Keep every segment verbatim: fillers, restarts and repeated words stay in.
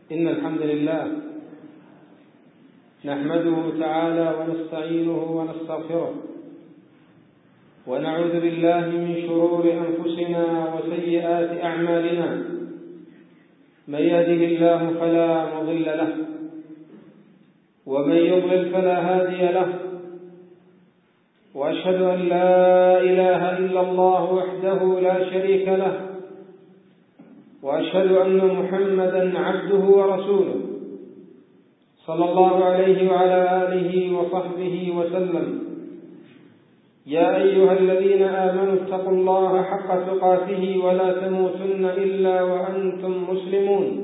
إن الحمد لله نحمده تعالى ونستعينه ونستغفره ونعوذ بالله من شرور أنفسنا وسيئات أعمالنا. من يهده الله فلا مضل له ومن يضلل فلا هادي له، وأشهد أن لا إله إلا الله وحده لا شريك له، وأشهد أن محمدا عبده ورسوله صلى الله عليه وعلى آله وصحبه وسلم. يا أيها الذين آمنوا اتقوا الله حق تقاته ولا تموتن إلا وأنتم مسلمون.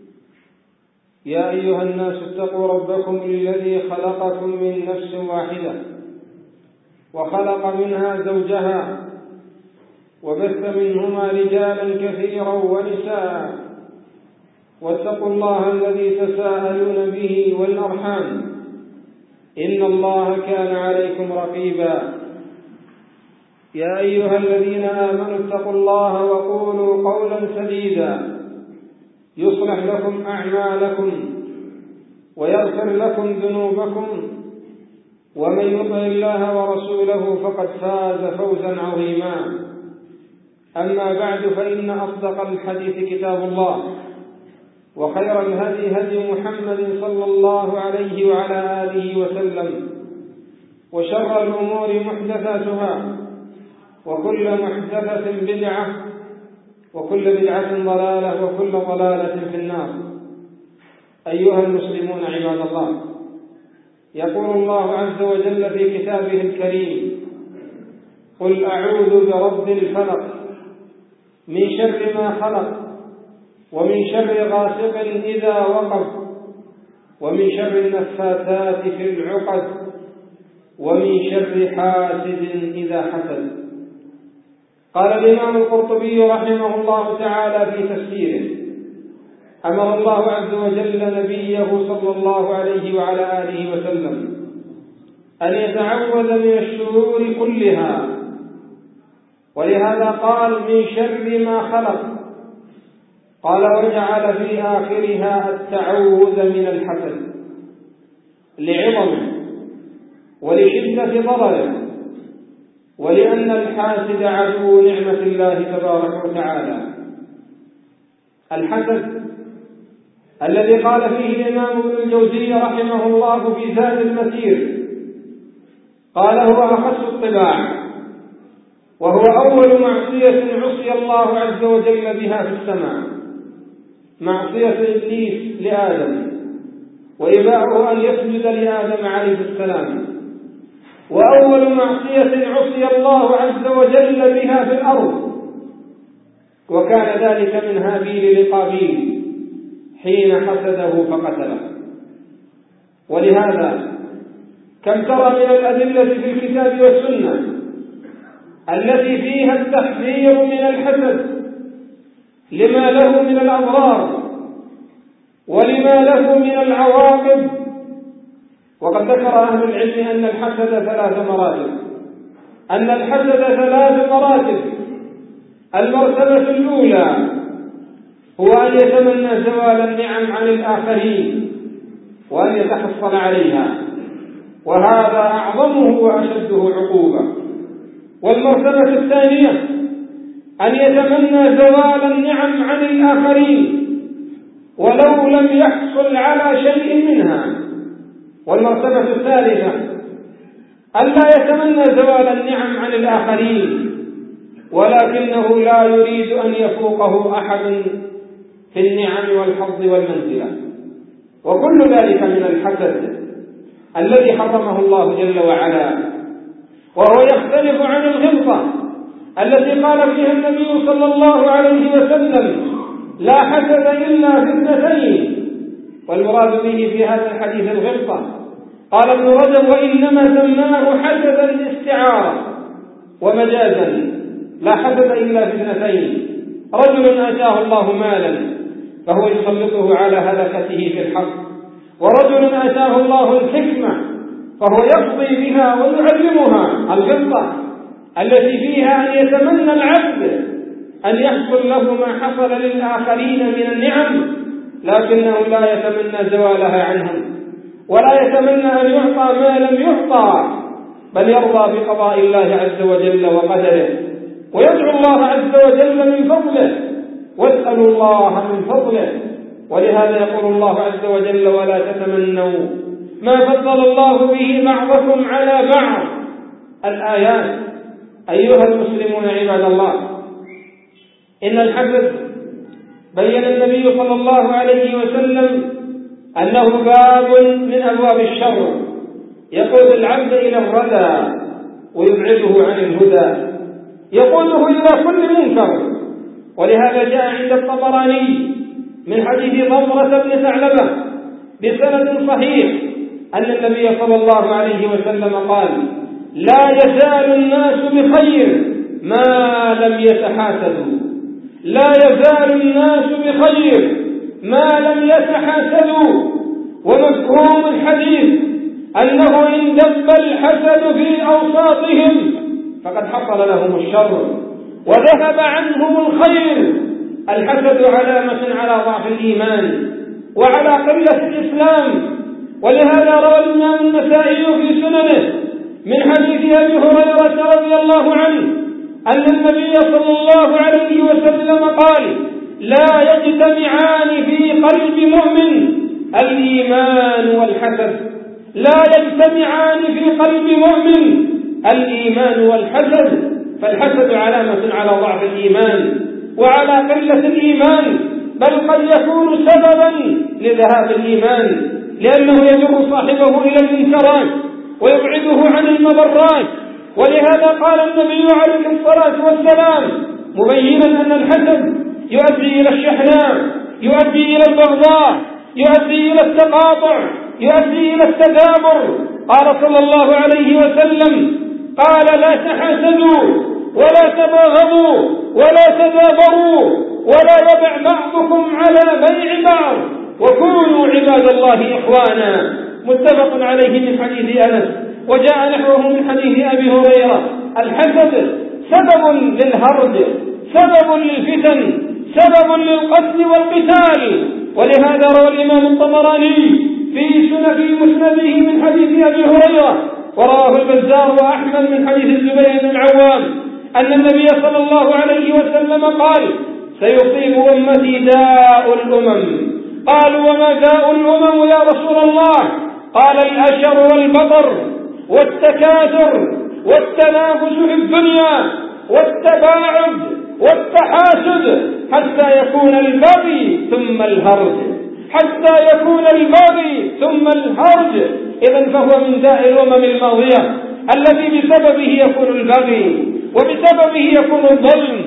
يا أيها الناس اتقوا ربكم الذي خلقكم من نفس واحدة وخلق منها زوجها وبث منهما رجالا كثيرا ونساء، واتقوا الله الذي تساءلون به والأرحام إن الله كان عليكم رقيبا. يا أيها الذين آمنوا اتقوا الله وقولوا قولا سديدا يصلح لكم أعمالكم ويغفر لكم ذنوبكم، ومن يطع الله ورسوله فقد فاز فوزا عظيما. أما بعد، فإن أصدق الحديث كتاب الله، وخير الهدي هدي محمد صلى الله عليه وعلى آله وسلم، وشر الأمور محدثاتها، وكل محدثة بدعة، وكل بدعة ضلالة، وكل ضلالة في النار. أيها المسلمون عباد الله، يقول الله عز وجل في كتابه الكريم: قل أعوذ برب الفلق من شر ما خلق، ومن شر غاسق إذا وقب، ومن شر النفاثات في العقد، ومن شر حاسد إذا حسد. قال الإمام القرطبي رحمه الله تعالى في تفسيره: أمر الله عز وجل نبيه صلى الله عليه وعلى آله وسلم أن يتعوذ من الشرور كلها، ولهذا قال من شر ما خلق. قال: وجعل في آخرها التعوذ من الحسد لعظمه ولشدة ضرره، ولأن الحاسد عدو نعمة الله تبارك وتعالى. الحسد الذي قال فيه الإمام ابن الجوزي رحمه الله في زاد المسير، قال: هو أخس الطباع، وهو أول معصية عصي الله عز وجل بها في السماء، معصية إبليس لآدم، وإباؤه أن يسجد لآدم عليه السلام، وأول معصية عصي الله عز وجل بها في الأرض، وكان ذلك من هابيل لقابيل حين حسده فقتله. ولهذا كم ترى من الأدلة في الكتاب والسنة التي فيها التحذير من الحسد لما له من الأضرار ولما له من العواقب. وقد ذكر أهل العلم أن الحسد ثلاث مراتب أن الحسد ثلاث مراتب المرتبة الأولى هو أن يتمنى زوال النعم عن الآخرين وأن يتحصل عليها، وهذا أعظمه وأشده عقوبة. والمرتبة الثانية أن يتمنى زوال النعم عن الآخرين ولو لم يحصل على شيء منها. والمرتبة الثالثة ألا يتمنى زوال النعم عن الآخرين ولكنه لا يريد أن يفوقه أحد في النعم والحظ والمنزلة. وكل ذلك من الحسد الذي حرمه الله جل وعلا، وهو يختلف عن الغبطة التي قال فيها النبي صلى الله عليه وسلم: لا حسد إلا في اثنتين. والمراد به في هذا الحديث الغبطة. قال ابن رجب: وإنما سماه حسدا استعارة ومجازا، لا حسد إلا في اثنتين: رجل آتاه الله مالا فهو يسلطه على هلكته في الحق، ورجل آتاه الله الحكمة فهو يقضي بها ويعلمها. الغبطة التي فيها أن يتمنى العبد أن يحصل له ما حصل للآخرين من النعم لكنه لا يتمنى زوالها عنهم، ولا يتمنى أن يعطى ما لم يعطى، بل يرضى بقضاء الله عز وجل وقدره، ويدعو الله عز وجل من فضله، واسألوا الله من فضله. ولهذا يقول الله عز وجل: ولا تتمنوا ما فضل الله به بعضكم على بعض. الآيات. أيها المسلمون عباد الله، إن الحسد بين النبي صلى الله عليه وسلم أنه باب من أبواب الشر يقود العبد إلى الردى ويبعده عن الهدى، يقوده إلى كل منكر. ولهذا جاء عند الطبراني من حديث ضمرة بن ثعلبة بسند صحيح أن النبي صلى الله عليه وسلم قال: لا يزال الناس بخير ما لم يتحاسدوا. لا يزال الناس بخير ما لم يتحاسدوا. ومفهوم الحديث أنه إن دب الحسد في أوساطهم فقد حصل لهم الشر وذهب عنهم الخير. الحسد علامة على ضعف الإيمان وعلى قلة الإسلام. ولهذا روى الإمام النسائي في سننه من حديث أبي هريرة رضي الله عنه أن النبي صلى الله عليه وسلم قال: لا يجتمعان في قلب مؤمن الإيمان والحسد. لا يجتمعان في قلب مؤمن الإيمان والحسد. فالحسد علامة على ضعف الإيمان وعلى قلة الإيمان، بل قد يكون سببا لذهاب الإيمان، لأنه يجر صاحبه إلى المنكرات ويبعده عن المضرات. ولهذا قال النبي عليه الصلاة والسلام مبينا أن الحسد يؤدي إلى الشحناء، يؤدي إلى البغضاء، يؤدي إلى التقاطع، يؤدي إلى التدابر. قال صلى الله عليه وسلم: قال: لا تحاسدوا ولا تباغضوا ولا تدابروا ولا يبع بعضكم على بيع بعض وكونوا عباد الله إخوانا. متفق عليه من حديث أنس، وجاء نحوه من حديث أبي هريرة. الحسد سبب للهرج، سبب للفتن، سبب للقتل والقتال. ولهذا روى الإمام الطبراني في سنن مسنده من حديث أبي هريرة، ورواه البزار وأحمد من حديث الزبير بن العوام أن النبي صلى الله عليه وسلم قال: سيصيب أمتي داء الأمم. قالوا: وما داء الأمم يا رسول الله؟ قال: الأشر والبطر والتكاثر والتنافس في الدنيا والتباعد والتحاسد حتى يكون البغي ثم الهرج، حتى يكون البغي ثم الهرج. إذن فهو من داء الأمم الماضية الذي بسببه يكون البغي، وبسببه يكون الظلم،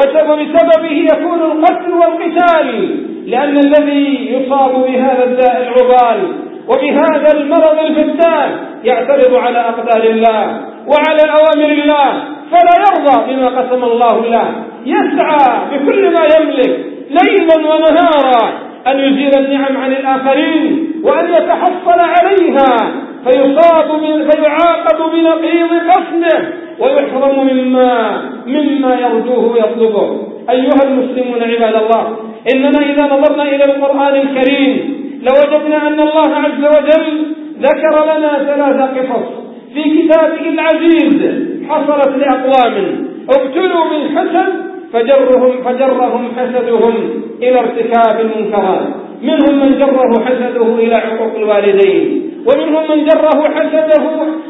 وبسببه يكون القتل والقتال. لأن الذي يصاب بهذا الداء العضال وبهذا المرض الفتان يعترض على أقدار الله وعلى أوامر الله، فلا يرضى بما قسم الله له، يسعى بكل ما يملك ليلا ونهارا أن يزيل النعم عن الآخرين وأن يتحصل عليها، فيصاب فيعاقب بنقيض قصده ويحرم مما مما يرجوه ويطلبه. أيها المسلمون عباد الله، إننا إذا نظرنا إلى القرآن الكريم لوجدنا أن الله عز وجل ذكر لنا ثلاث قصص في كتابه العزيز حصلت لأقوام ابتلوا بالحسد فجرهم فجرهم حسدهم إلى ارتكاب المنكرات. منهم من جره حسده إلى عقوق الوالدين، ومنهم من جره حسده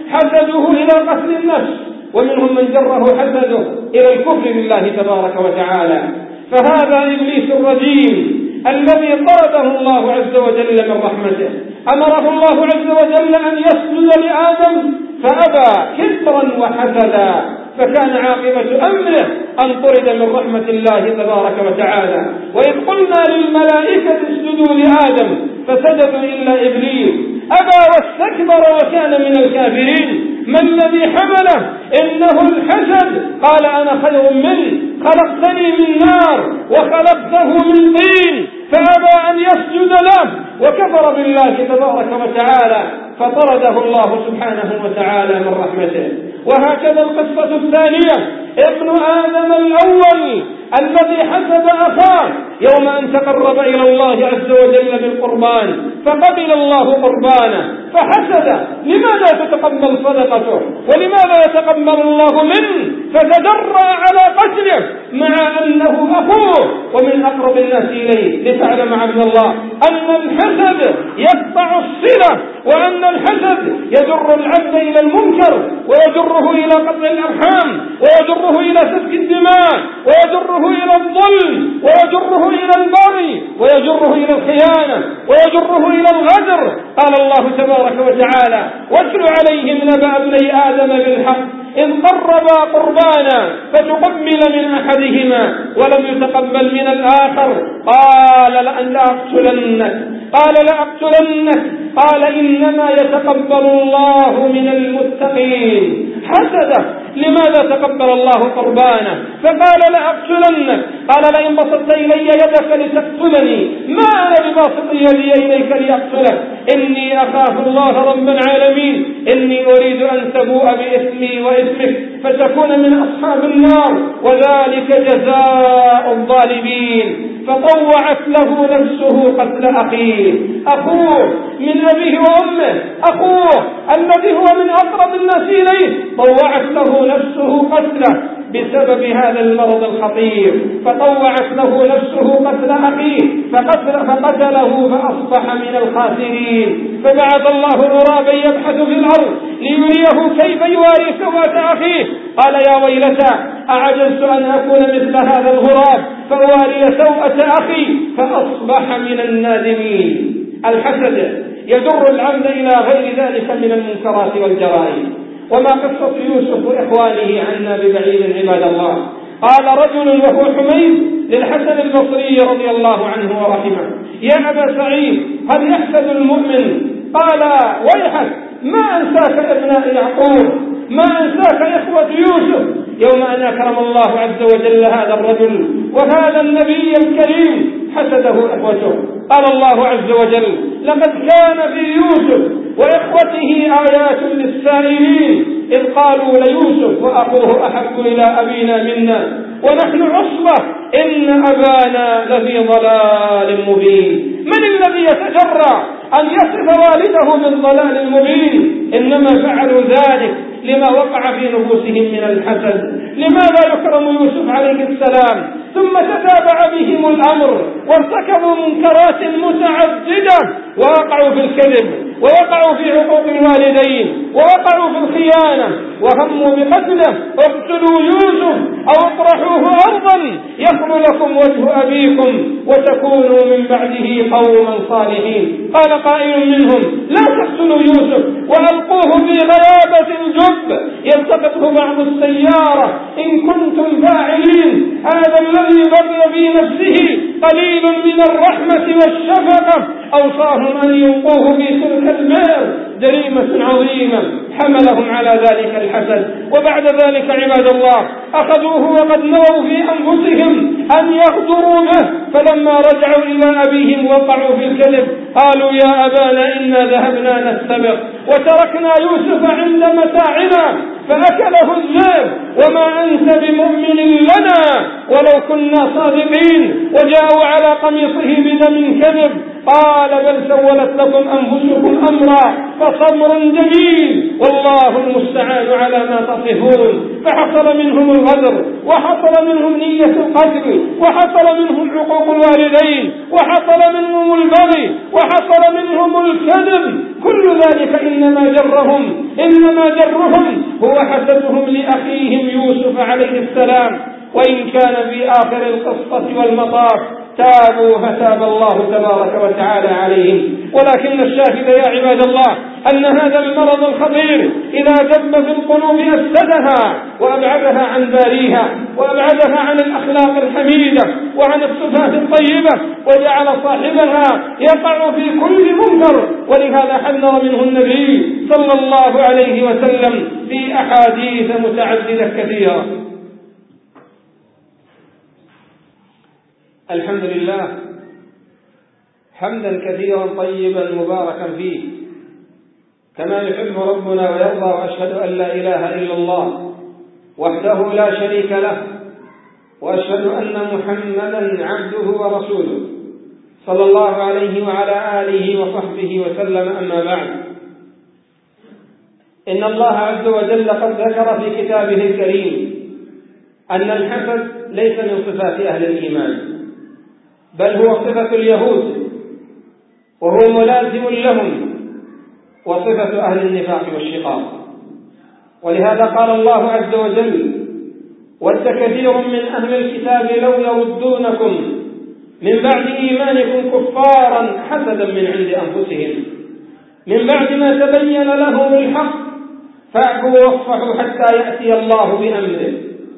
حسده إلى قتل النفس، ومنهم من جره حسده إلى الكفر بالله تبارك وتعالى. فهذا إبليس الرجيم الذي طرده الله عز وجل من رحمته، أمره الله عز وجل أن يسجد لآدم فأبى كبرا وحسدا، فكان عاقبة أمره أن طرد من رحمة الله تبارك وتعالى. وإذ قلنا للملائكة اسجدوا لآدم فسجدوا إلا إبليس أبى واستكبر وكان من الكافرين. ما الذي حمله؟ إنه الحسد. قال: أنا خير منه، خلقتني من نار وخلقته من طين، فأبى أن يسجد له وكفر بالله تبارك وتعالى، فطرده الله سبحانه وتعالى من رحمته. وهكذا القصة الثانية: ابن آدم الأول الذي حسد أخاه يوم أن تقرب إلى الله عز وجل بالقربان فقبل الله قربانه فحسد لماذا تتقبل صدقته ولماذا يتقبل الله منه فتجرأ على قتله مع أنه أخوه ومن أقرب الناس إليه. لتعلم عبد الله أن الحسد يقطع الصلة وأن الحسد يجر العبد إلى المنكر ويجره إلى قطع الأرحام ويجره إلى سفك الدماء ويجره إلى الظلم ويجره إلى البغي ويجره إلى الخيانة ويجره إلى الغدر. قال الله تبارك وتعالى واتل عليهم نبأ ابني آدم بالحق إذ قربا قربانا فتقبل من أحدهما ولم يتقبل من الآخر قال لأن لأقتلنك قال لأقتلنك قال إنما يتقبل الله من المتقين. حسده لماذا تقبل الله قربانه فقال لأقتلنك قال لئن بسطت إلي يدك لتقتلني ما أنا بباسط يدي إليك لأقتلك إني أخاف الله رب العالمين إني أريد أن تبوء بإثمي وإثمك فتكون من أصحاب النار وذلك جزاء الظالمين. فطوعت له نفسه قتل أخيه أخوه من أبيه وأمه أخوه الذي هو من أقرب الناس إليه طوعت له نفسه قتله بسبب هذا المرض الخطير فطوعت له نفسه قتل أخيه فقتل فقتله فأصبح من الخاسرين. فبعث الله غرابا يبحث في الأرض ليريه كيف يواري سوءة أخيه قال يا ويلتى أعجزت أن أكون مثل هذا الغراب فواري سوءة أخي فأصبح من النادمين. الحسد يجر العبد إلى غير ذلك من المنكرات والجرائم. وما قصة يوسف وإخوانه عنا ببعيد عباد الله. قال رجل وهو حميد للحسن البصري رضي الله عنه ورحمه يا أبا سعيد هل يحسد المؤمن؟ قال ويحك ما أنساك ابناء يعقوب ما أنساك إخوة يوسف يوم أن أكرم الله عز وجل هذا الرجل وهذا النبي الكريم حسده إخوته. قال الله عز وجل لقد كان في يوسف وإخوته آيات للسائلين إذ قالوا ليوسف وأخوه أحب إلى أبينا منا ونحن عصبة إن أبانا لفي ضلال مبين. من الذي يتجرأ أن يصف والده بالضلال المبين؟ إنما فعلوا ذلك لما وقع في نفوسهم من الحسد. لماذا يكرم يوسف عليه السلام ثم تتابع بهم الأمر وارتكبوا منكرات متعددة ووقعوا في الكذب ووقعوا في حقوق الوالدين ووقعوا في الخيانة وهموا بقتله اقتلوا يوسف أو اطرحوه أرضا يخل لكم وجه أبيكم وتكونوا من بعده قوما صالحين. قال قائل منهم لا تقتلوا يوسف وألقوه في غيابة الجب يلتقطه بعض السيارة إن كنتم فاعلين. هذا الذي بقي في نفسه قليل من الرحمة والشفقة أوصاهم أن يلقوه في تلك البئر جريمة عظيمة حملهم على ذلك الحسد. وبعد ذلك عباد الله أخذوه وقد نووا في أنفسهم أن يغدروا به فلما رجعوا إلى أبيهم وقعوا في الكذب قالوا يا أبانا إنا ذهبنا نستبق وتركنا يوسف عند متاعنا فأكله الذئب وما أنت بمؤمن لنا ولو كنا صادقين وجاءوا على قميصه بدم كذب قال بل سولت لكم أنفسكم أمرا فصبر جميل والله المستعان على ما تصفون. فحصل منهم الغدر وحصل منهم نية القتل وحصل منهم حقوق الوالدين وحصل منهم البغي وحصل منهم الكذب. كل ذلك إنما جرهم إنما جرهم هو حسدهم لأخيهم يوسف عليه السلام. وإن كان في آخر القصة والمطاف تابوا فتاب الله تبارك وتعالى عليهم. ولكن الشاهد يا عباد الله أن هذا المرض الخطير إذا دب في القلوب أفسدها وأبعدها عن باريها وأبعدها عن الأخلاق الحميدة وعن الصفات الطيبة وجعل صاحبها يقع في كل منكر. ولهذا حذر منه النبي صلى الله عليه وسلم في أحاديث متعددة كثيرة. الحمد لله حمدا كثيرا طيبا مباركا فيه كما يحب ربنا ويرضى. وأشهد أن لا إله إلا الله وحده لا شريك له وأشهد أن محمدا عبده ورسوله صلى الله عليه وعلى آله وصحبه وسلم. أما بعد، إن الله عز وجل قد ذكر في كتابه الكريم أن الحسد ليس من صفات أهل الإيمان، بل هو صفة اليهود وهو ملازم لهم، وصفة أهل النفاق والشقاق. ولهذا قال الله عز وجل: ود كثير من أهل الكتاب لو يردونكم من بعد إيمانكم كفارا حسدا من عند أنفسهم من بعد ما تبين لهم الحق فاعفوا واصفحوا حتى يأتي الله بأمره.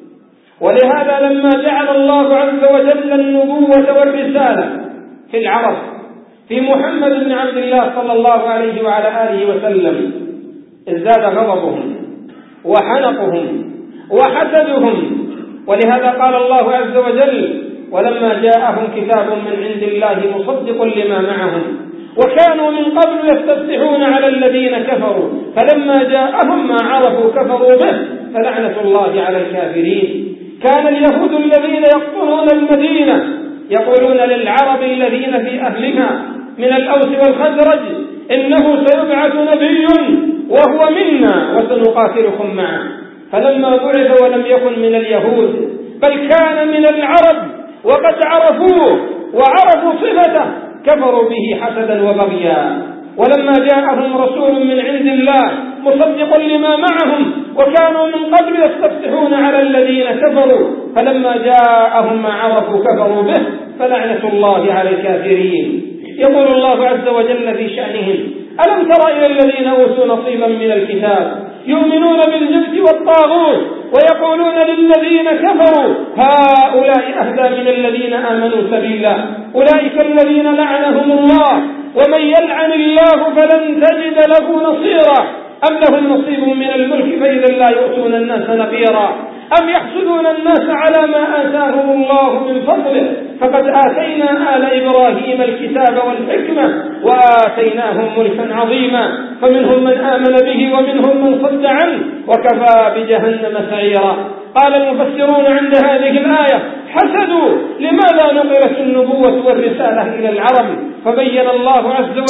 ولهذا لما جعل الله عز وجل النبوة والرسالة في العرب في محمد بن عبد الله صلى الله عليه وعلى آله وسلم ازداد غضبهم وحنقهم وحسدهم. ولهذا قال الله عز وجل: ولما جاءهم كتاب من عند الله مصدق لما معهم وكانوا من قبل يستفتحون على الذين كفروا فلما جاءهم ما عرفوا كفروا به فلعنة الله على الكافرين. كان اليهود الذين يقطنون المدينة يقولون للعرب الذين في أهلها من الأوس والخزرج: إنه سيبعث نبي وهو منا وسنقاتلكم معه. فلما بعث ولم يكن من اليهود بل كان من العرب وقد عرفوه وعرفوا صفته كفروا به حسدا وبغيا. ولما جاءهم رسول من عند الله مصدق لما معهم وكانوا من قبل يستفتحون على الذين كفروا فلما جاءهم ما عرفوا كفروا به فلعنة الله على الكافرين. يقول الله عز وجل في شأنهم: ألم تر إلى الذين أوتوا نصيبا من الكتاب يؤمنون بالجبت والطاغوت ويقولون للذين كفروا هؤلاء أهدى من الذين آمنوا سبيلا أولئك الذين لعنهم الله ومن يلعن الله فلن تجد له نصيرا أم لهم نصيب من الملك فإذا لا يؤتون الناس نقيرا أم يحسدون الناس على ما آتاهم الله من فضله فقد آتينا آل إبراهيم الكتاب والحكمة وآتيناهم ملكا عظيما فمنهم من آمن به ومنهم من صد عنه وكفى بجهنم سعيرا. قال المفسرون عند هذه الآية: حسدوا لماذا نقلت النبوة والرسالة إلى العرب؟ فبين الله عز وجل